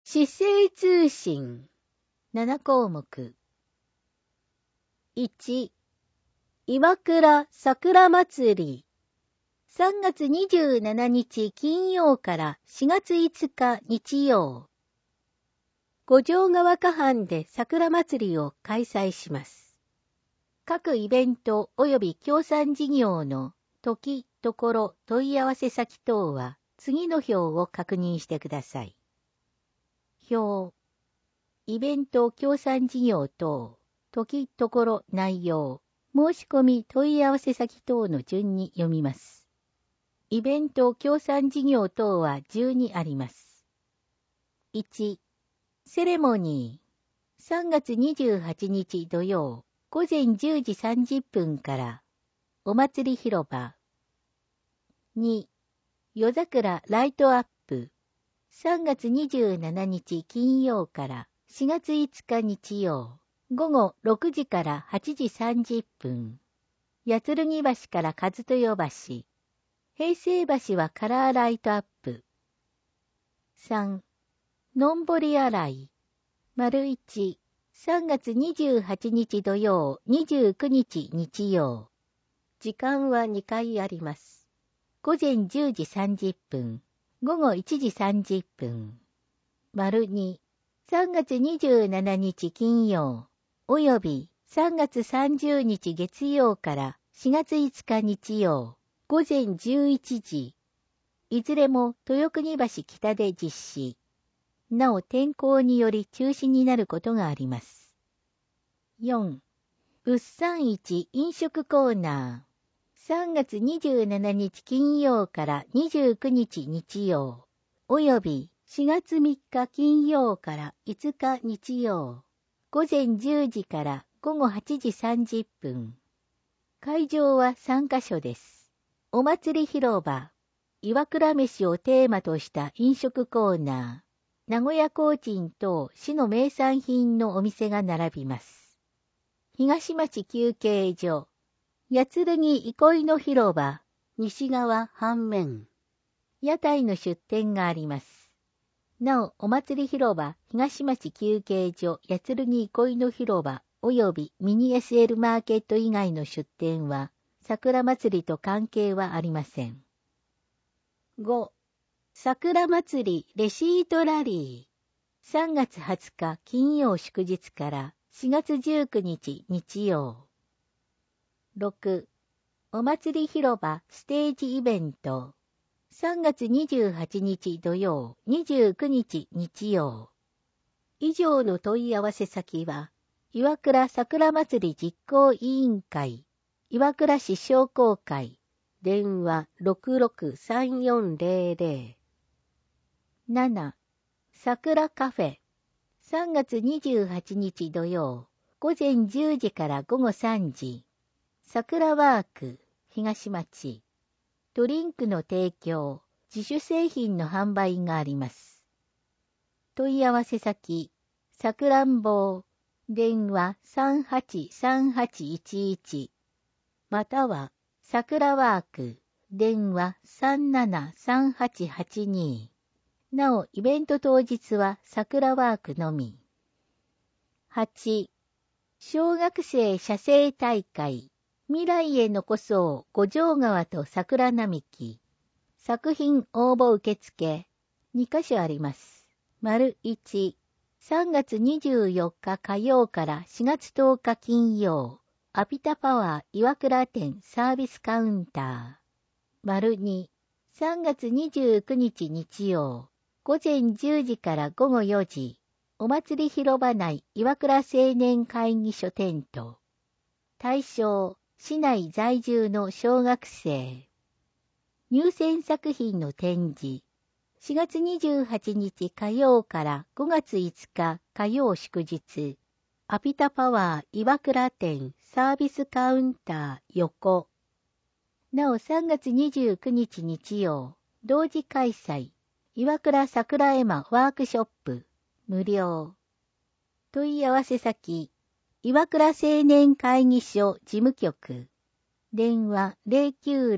市政通信7項目。1、岩倉桜祭り。3月27日金曜から4月5日日曜。五条川河畔で桜祭りを開催します。各イベント及び協賛事業の時、ところ、問い合わせ先等は次の表を確認してください。表。イベント協賛事業等、時、ところ、内容、申し込み問い合わせ先等の順に読みます。イベント協賛事業等は12あります。1、セレモニー。3月28日土曜、午前10時30分から、お祭り広場。2、夜桜ライトアップ。3月27日金曜から4月5日日曜、午後6時から8時30分。八剣橋から和豊橋。平成橋はカラーライトアップ。3、のんぼり洗い。1、3月28日土曜、29日日曜。時間は2回あります。午前10時30分、午後1時30分。2、3月27日金曜、および3月30日月曜から4月5日日曜、午前11時。いずれも豊国橋北で実施。なお天候により中止になることがあります。4、物産市飲食コーナー。3月27日金曜から29日日曜、および4月3日金曜から5日日曜、午前10時から午後8時30分。会場は3カ所です。お祭り広場、岩倉飯をテーマとした飲食コーナー、名古屋コーチン等市の名産品のお店が並びます。東町休憩所、八剣憩いの広場、西側半面。屋台の出店があります。なお、お祭り広場、東町休憩所、八剣憩いの広場、およびミニ SL マーケット以外の出店は、桜祭りと関係はありません。5、桜祭りレシートラリー。3月20日金曜祝日から4月19日日曜。6、お祭り広場ステージイベント。3月28日土曜、29日日曜。以上の問い合わせ先は、岩倉桜祭り実行委員会、岩倉市商工会、電話 663400。7、桜カフェ。3月28日土曜、午前10時から午後3時。桜ワーク、東町。ドリンクの提供、自主製品の販売があります。問い合わせ先、さくらんぼう、電話383811、または、桜ワーク、電話373882。なお、イベント当日は桜ワークのみ。8、小学生写生大会、未来へ残そう五条川と桜並木。作品応募受付、2カ所あります。1、3月24日火曜から4月10日金曜、アピタパワー岩倉店サービスカウンター。2、3月29日日曜、午前10時から午後4時、お祭り広場内岩倉青年会議所テント。対象、市内在住の小学生。入選作品の展示。4月28日火曜から5月5日火曜祝日。アピタパワー岩倉店サービスカウンター横。なお3月29日日曜、同時開催。岩倉桜絵馬ワークショップ、無料。問い合わせ先、岩倉青年会議所事務局。電話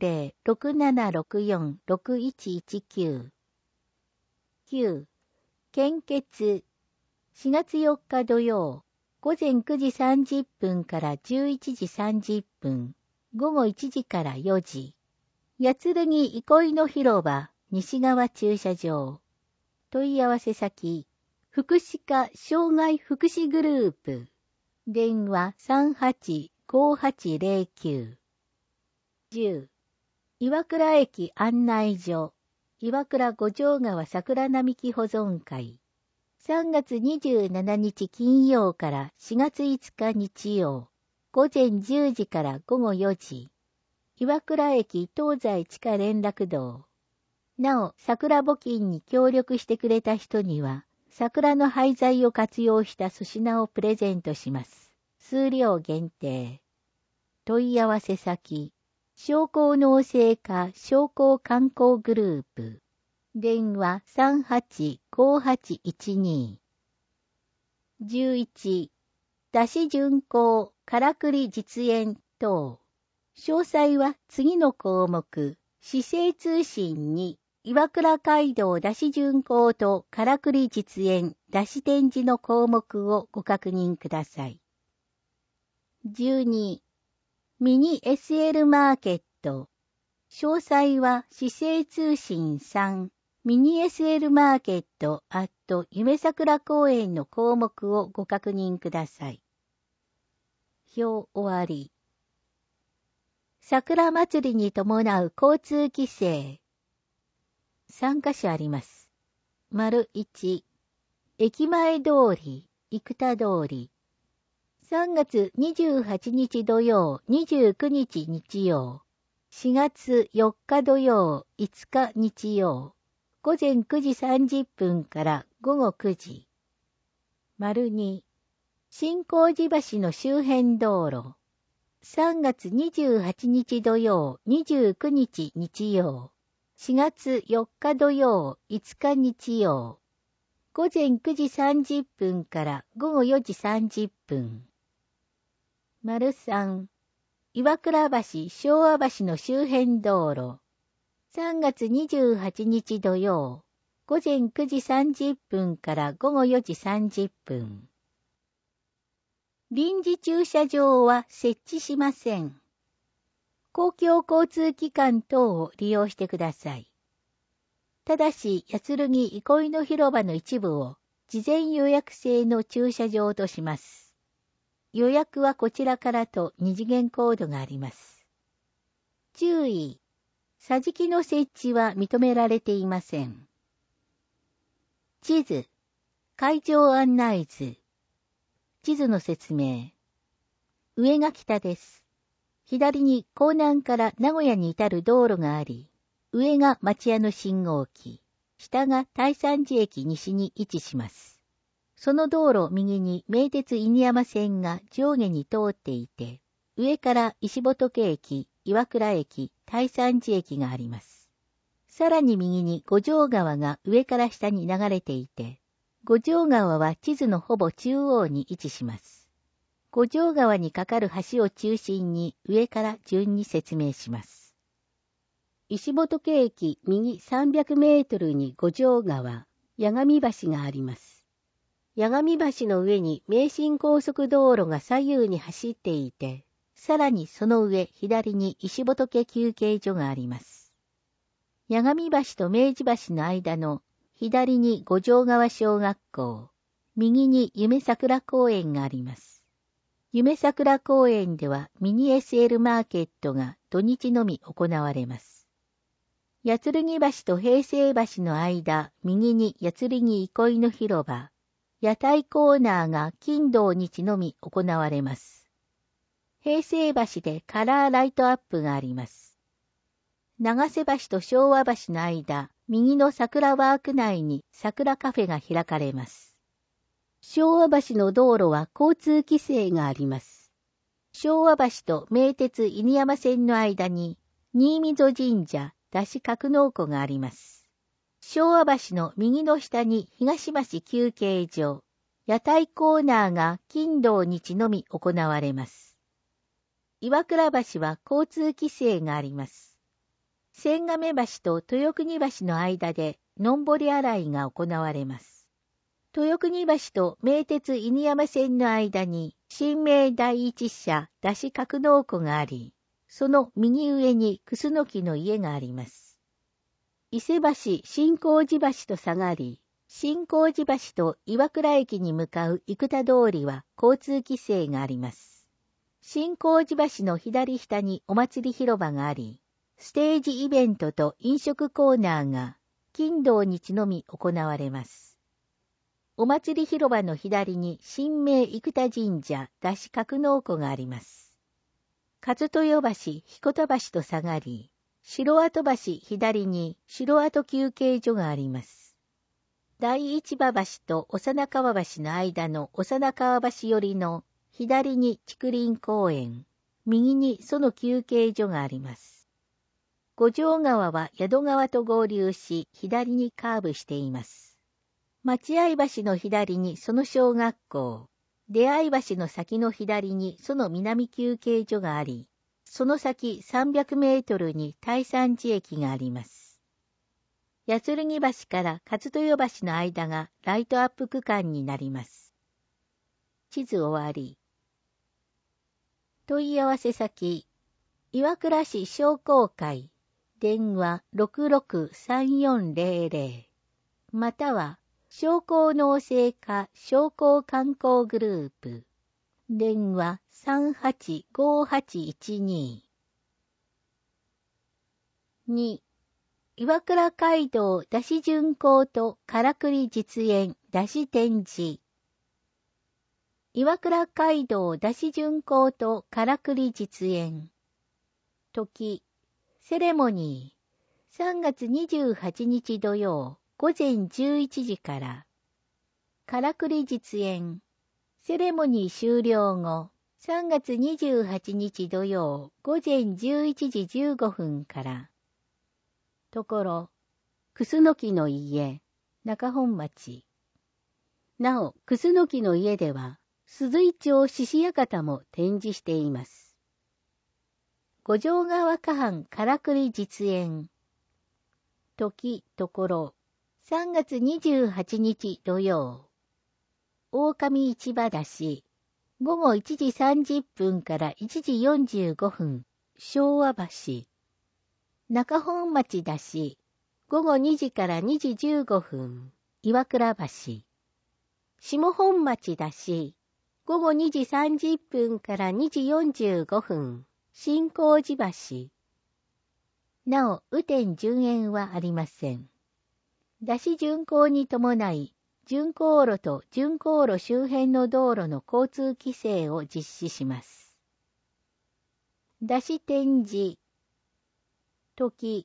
090-6764-6119。9、 献血。4月4日土曜、午前9時30分から11時30分、午後1時から4時。八剣憩いの広場、西側駐車場。問い合わせ先、福祉課障害福祉グループ。電話 385809。10. 岩倉駅案内所。岩倉五条川桜並木保存会。3月27日金曜から4月5日日曜。午前10時から午後4時。岩倉駅東西地下連絡道。なお、桜募金に協力してくれた人には、桜の廃材を活用した粗品をプレゼントします。数量限定。問い合わせ先、商工農政課商工観光グループ。電話 385812。11. 出し巡行、からくり実演等。詳細は次の項目、市政通信に、岩倉街道出し巡行とからくり実演、出し展示の項目をご確認ください。12. ミニ SL マーケット。詳細は市政通信3、ミニ SL マーケット夢桜公園の項目をご確認ください。表終わり。桜祭りに伴う交通規制。3カ所あります。丸1、駅前通り、生田通り。3月28日土曜、29日日曜。4月4日土曜、5日日曜。午前9時30分から午後9時。丸2、新光寺橋の周辺道路。3月28日土曜、29日日曜。4月4日土曜、5日日曜。午前9時30分から午後4時30分。丸3、岩倉橋昭和橋の周辺道路。3月28日土曜、午前9時30分から午後4時30分。臨時駐車場は設置しません。公共交通機関等を利用してください。ただし、八剣憩いの広場の一部を事前予約制の駐車場とします。予約はこちらからと二次元コードがあります。注意。桟敷の設置は認められていません。地図。会場案内図。地図の説明。上が北です。左に江南から名古屋に至る道路があり、上が町屋の信号機、下が大山寺駅西に位置します。その道路右に名鉄犬山線が上下に通っていて、上から石仏駅、岩倉駅、大山寺駅があります。さらに右に五条川が上から下に流れていて、五条川は地図のほぼ中央に位置します。五条川に架かる橋を中心に上から順に説明します。石仏駅右300メートルに五条川、八神橋があります。八神橋の上に名神高速道路が左右に走っていて、さらにその上左に石仏休憩所があります。八神橋と明治橋の間の左に五条川小学校、右に夢桜公園があります。夢桜公園ではミニ SL マーケットが土日のみ行われます。八剣橋と平成橋の間、右に八剣憩いの広場、屋台コーナーが金土日のみ行われます。平成橋でカラーライトアップがあります。長瀬橋と昭和橋の間、右の桜ワーク内に桜カフェが開かれます。昭和橋の道路は交通規制があります。昭和橋と名鉄犬山線の間に、新溝神社、出し格納庫があります。昭和橋の右の下に東橋休憩所、屋台コーナーが金土日のみ行われます。岩倉橋は交通規制があります。千亀橋と豊国橋の間で、のんぼり洗いが行われます。 豊国橋と名鉄犬山線の間に、新名第一社出し格納庫があり、その右上に楠木の家があります。伊勢橋新光寺橋と下がり、新光寺橋と岩倉駅に向かう生田通りは交通規制があります。新光寺橋の左下にお祭り広場があり、ステージイベントと飲食コーナーが金土日のみ行われます。お祭り広場の左に新名生田神社出し格納庫があります。勝豊橋彦田橋と下がり、城跡橋左に城跡休憩所があります。第一馬橋と幼川橋の間の幼川橋寄りの左に竹林公園、右にその休憩所があります。五条川は宿川と合流し、左にカーブしています。待合橋の左にその小学校、出会い橋の先の左にその南休憩所があり、その先300メートルに大山寺駅があります。八剣橋から勝豊橋の間がライトアップ区間になります。地図終わり。問い合わせ先、岩倉市商工会、電話 663400 または商工農政課商工観光グループ電話 385812 2. 岩倉街道出し巡行とからくり実演出し展示岩倉街道出し巡行とからくり実演時セレモニー3月28日土曜午前11時からからくり実演セレモニー終了後3月28日土曜午前11時15分からところ楠木の家中本町なお楠木の家では鈴井町獅子館も展示しています。五条川河畔からくり実演時ところ3月28日土曜狼市場出し午後1時30分から1時45分昭和橋中本町出し午後2時から2時15分岩倉橋下本町出し午後2時30分から2時45分新光寺橋なお雨天順延はありません。出し巡行に伴い巡行路と巡行路周辺の道路の交通規制を実施します。出し展示時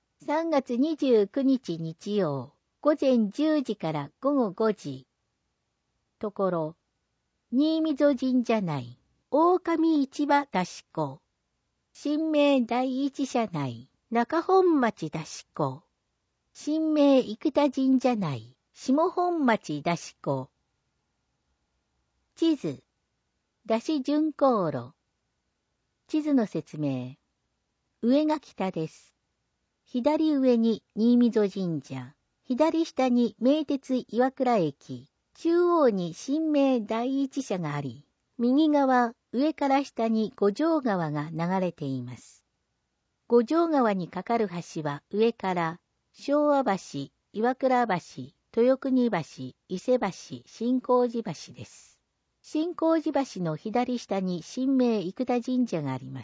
3月29日日曜午前10時から午後5時ところ新溝神社内狼市場出し子新名第一社内中本町出し子新名生田神社内下本町出し子地図出し巡行路地図の説明上が北です。左上に新溝神社左下に名鉄岩倉駅中央に新名第一社があり右側上から下に五条川が流れています。五条川に架かる橋は上から昭和橋、岩倉橋、豊国橋、伊勢橋、新光寺橋です。新光寺橋の左下に新名生田神社があります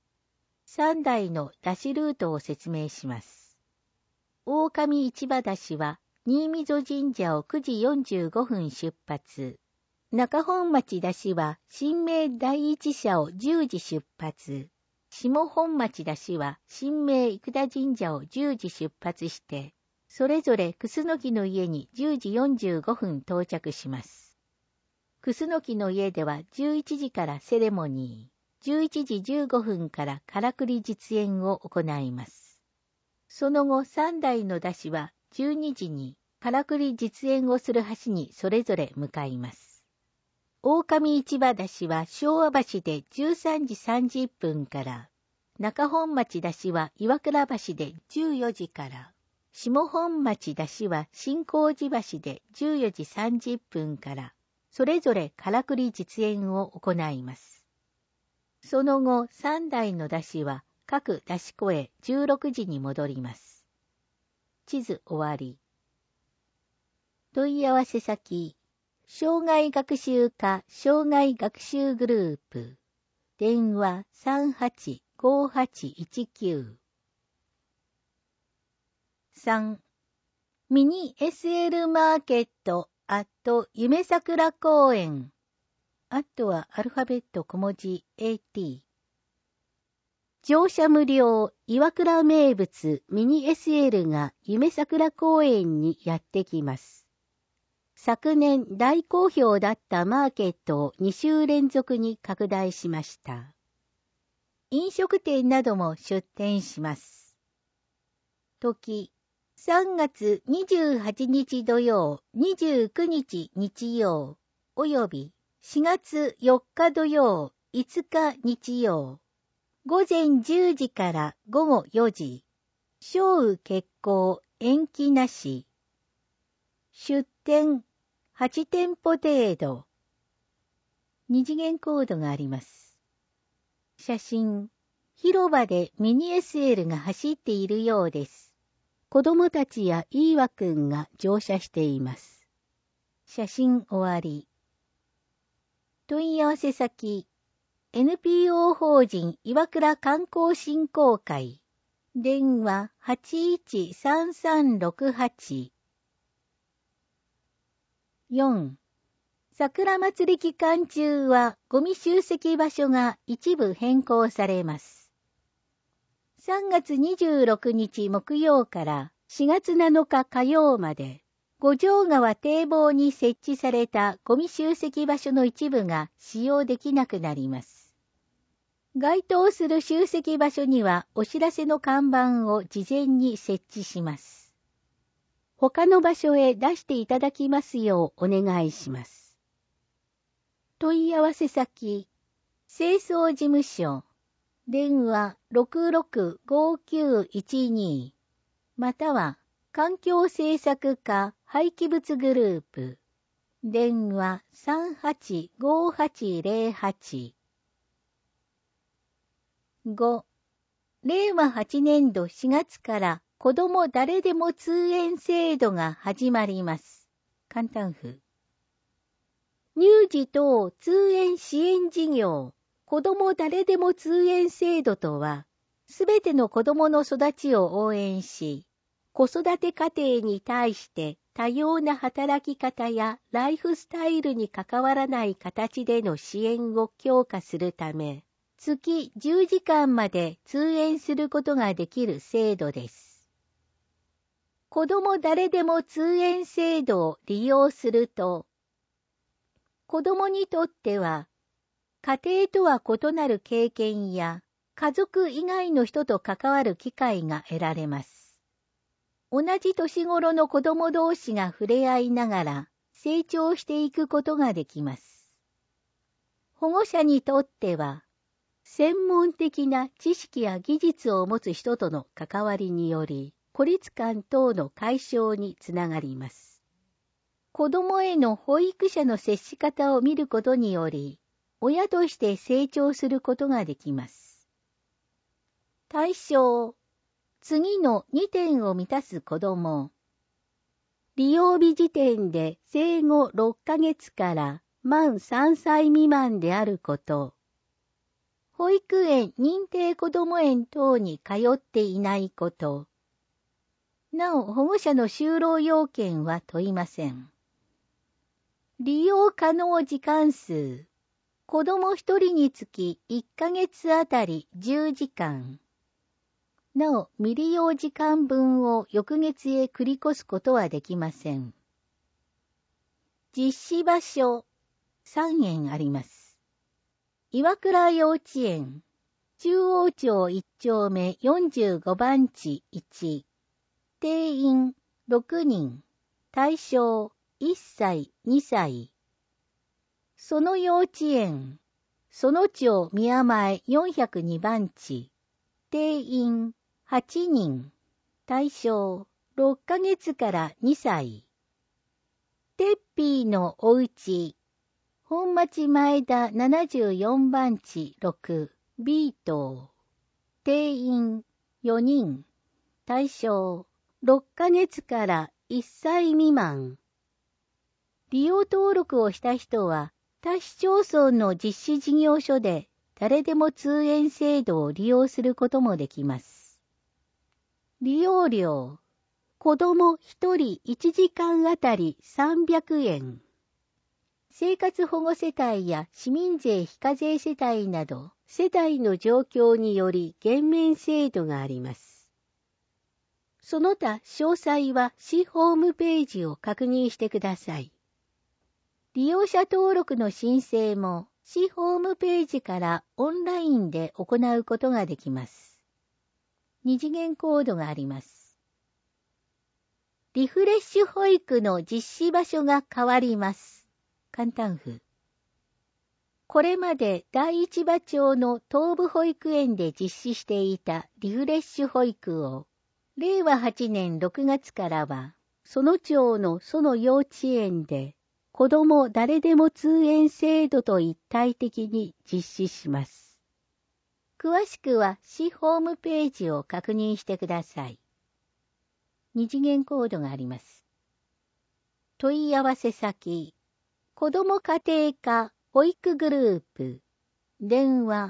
。3台の出しルートを説明します。狼市場出しは新溝神社を9時45分出発。中本町出しは新名第一社を10時出発。下本町出しは新名生田神社を10時出発して、それぞれ楠木の家に10時45分到着します。楠木の家では11時からセレモニー、11時15分からからくり実演を行います。その後3台の出しは12時にからくり実演をする橋にそれぞれ向かいます。狼市場出しは昭和橋で13時30分から、中本町出しは岩倉橋で14時から、 下本町出しは新興寺橋で14時30分から、それぞれからくり実演を行います。その後、3台の出しは各出し子へ16時に戻ります。地図終わり。問い合わせ先、障害学習課障害学習グループ、電話 385819。3. ミニ SL マーケット夢桜公園。はアルファベット小文字 AT。乗車無料岩倉名物ミニ SL が夢桜公園にやってきます。昨年大好評だったマーケットを2週連続に拡大しました。飲食店なども出店します。時、3月28日土曜、29日日曜、および4月4日土曜、5日日曜、午前10時から午後4時、小雨決行延期なし、出店8店舗程度、2次元コードがあります。写真、広場でミニ SL が走っているようです。子供たちやイーワくんが乗車しています。写真終わり。問い合わせ先、NPO 法人岩倉観光振興会。電話 813368。4. 桜祭り期間中はゴミ集積場所が一部変更されます。3月26日木曜から4月7日火曜まで、五条川堤防に設置されたゴミ集積場所の一部が使用できなくなります。該当する集積場所にはお知らせの看板を事前に設置します。他の場所へ出していただきますようお願いします。問い合わせ先、清掃事務所、電話 665912 または環境政策課廃棄物グループ電話 385808。 5. 令和8年度4月から子ども誰でも通園制度が始まります。簡単譜。乳児等通園支援事業子ども誰でも通園制度とは、すべての子どもの育ちを応援し、子育て家庭に対して多様な働き方やライフスタイルに関わらない形での支援を強化するため、月10時間まで通園することができる制度です。子ども誰でも通園制度を利用すると、子どもにとっては、家庭とは異なる経験や家族以外の人と関わる機会が得られます。同じ年頃の子供同士が触れ合いながら成長していくことができます。保護者にとっては、専門的な知識や技術を持つ人との関わりにより、孤立感等の解消につながります。子供への保育者の接し方を見ることにより、親として成長することができます。対象、次の2点を満たす子供。利用日時点で生後6ヶ月から満3歳未満であること。保育園、認定こども園等に通っていないこと。なお、保護者の就労要件は問いません。利用可能時間数。子供1人につき1ヶ月あたり10時間。なお、未利用時間分を翌月へ繰り越すことはできません。実施場所、3園あります。岩倉幼稚園、中央町1丁目45番地1。定員6人。対象1歳、2歳。その幼稚園、その町宮前402番地。定員8人。対象 6ヶ月から2歳。テッピーのおうち。本町前田74番地6、B 棟。定員4人。対象6ヶ月から1歳未満。利用登録をした人は、他市町村の実施事業所で誰でも通園制度を利用することもできます。利用料。子供1人1時間あたり300円。生活保護世帯や市民税非課税世帯など、世帯の状況により減免制度があります。その他詳細は市ホームページを確認してください。利用者登録の申請も市ホームページからオンラインで行うことができます。二次元コードがあります。リフレッシュ保育の実施場所が変わります。簡単譜。これまで第一馬町の東部保育園で実施していたリフレッシュ保育を、令和8年6月からは、その町のその幼稚園で、子ども誰でも通園制度と一体的に実施します。詳しくは市ホームページを確認してください。二次元コードがあります。問い合わせ先、子ども家庭科保育グループ、電話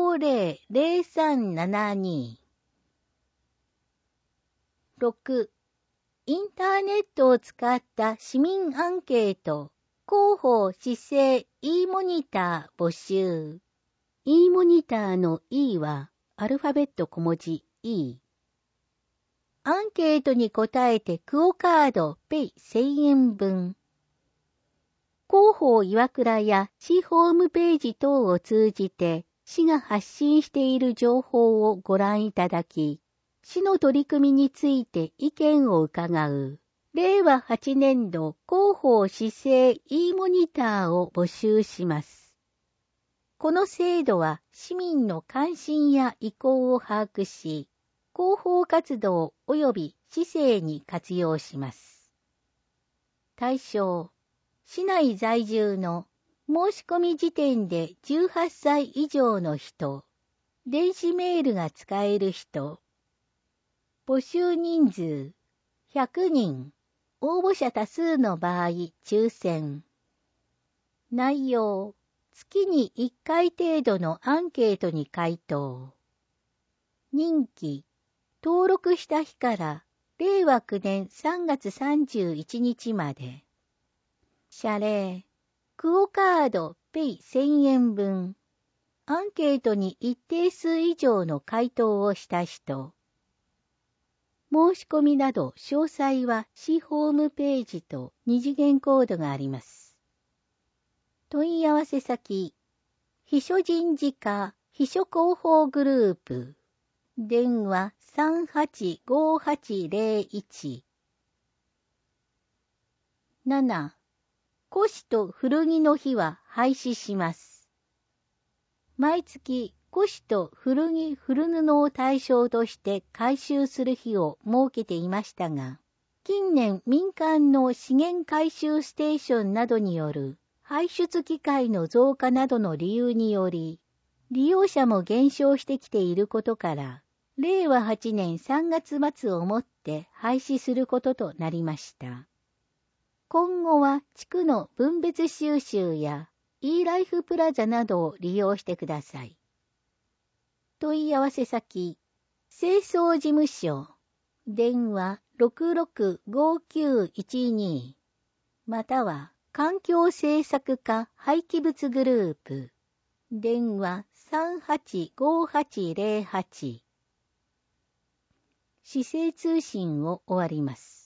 500372。6、インターネットを使った市民アンケート、広報市政 e モニター募集。e モニターの E はアルファベット小文字 E。アンケートに答えてクオカードペイ1000円分。広報岩倉や市ホームページ等を通じて市が発信している情報をご覧いただき、市の取り組みについて意見を伺う。令和8年度広報市政 e モニターを募集します。この制度は市民の関心や意向を把握し、広報活動及び市政に活用します。対象、市内在住の申し込み時点で18歳以上の人、電子メールが使える人、募集人数100人、応募者多数の場合抽選。内容、月に1回程度のアンケートに回答。任期、登録した日から令和9年3月31日まで。謝礼、クオカードペイ1000円分。アンケートに一定数以上の回答をした人。申し込みなど詳細は市ホームページと二次元コードがあります。問い合わせ先、秘書人事課秘書広報グループ。電話 385801。7、古紙と古着の日は廃止します。毎月古紙と古着古布を対象として回収する日を設けていましたが、近年民間の資源回収ステーションなどによる排出機会の増加などの理由により、利用者も減少してきていることから、令和8年3月末をもって廃止することとなりました。今後は地区の分別収集や e ライフプラザなどを利用してください。問い合わせ先、清掃事務所、電話 665912 または環境政策課廃棄物グループ、電話 385808。市政通信を終わります。